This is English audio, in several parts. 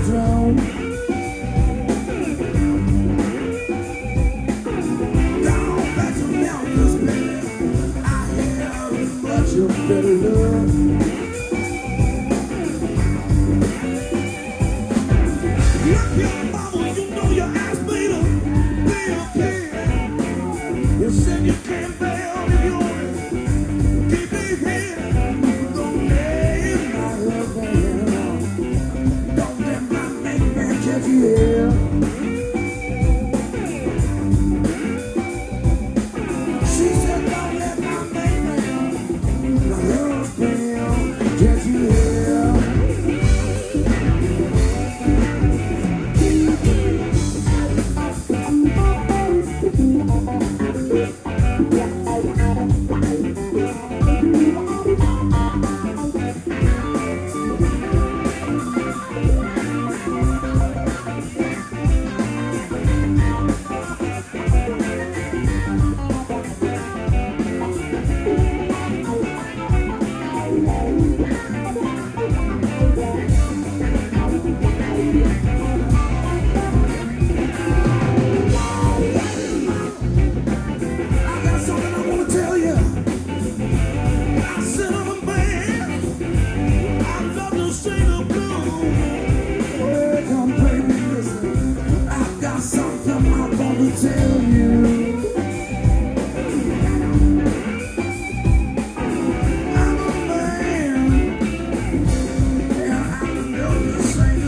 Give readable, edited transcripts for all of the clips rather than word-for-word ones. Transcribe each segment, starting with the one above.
throne. Down back to Memphis, baby. I have much of better love. Look your mama, you know you asked me to be a king. You said you can't bear the glory. Keep me here. Don't let my love down. Don't let my man catch you here. She said don't let my man catch you here. Tell you I'm a man, and I know this ain't a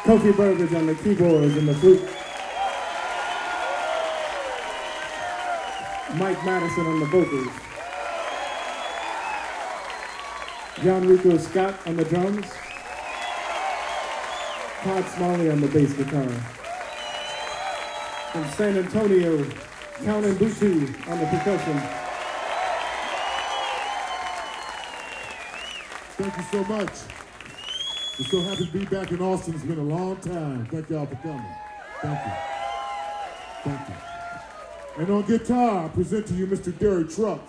Kofi Burbage on the keyboards and the flute. Mike Madison on the vocals. John Rico Scott on the drums. Todd Smalley on the bass guitar. From San Antonio, Count Mbutu on the percussion. Thank you so much. We're so happy to be back in Austin. It's been a long time. Thank y'all for coming. Thank you. Thank you. And on guitar, I present to you Mr. Derek Trucks.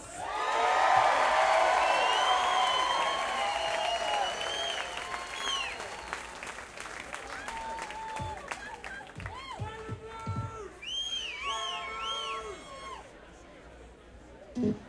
Thank you.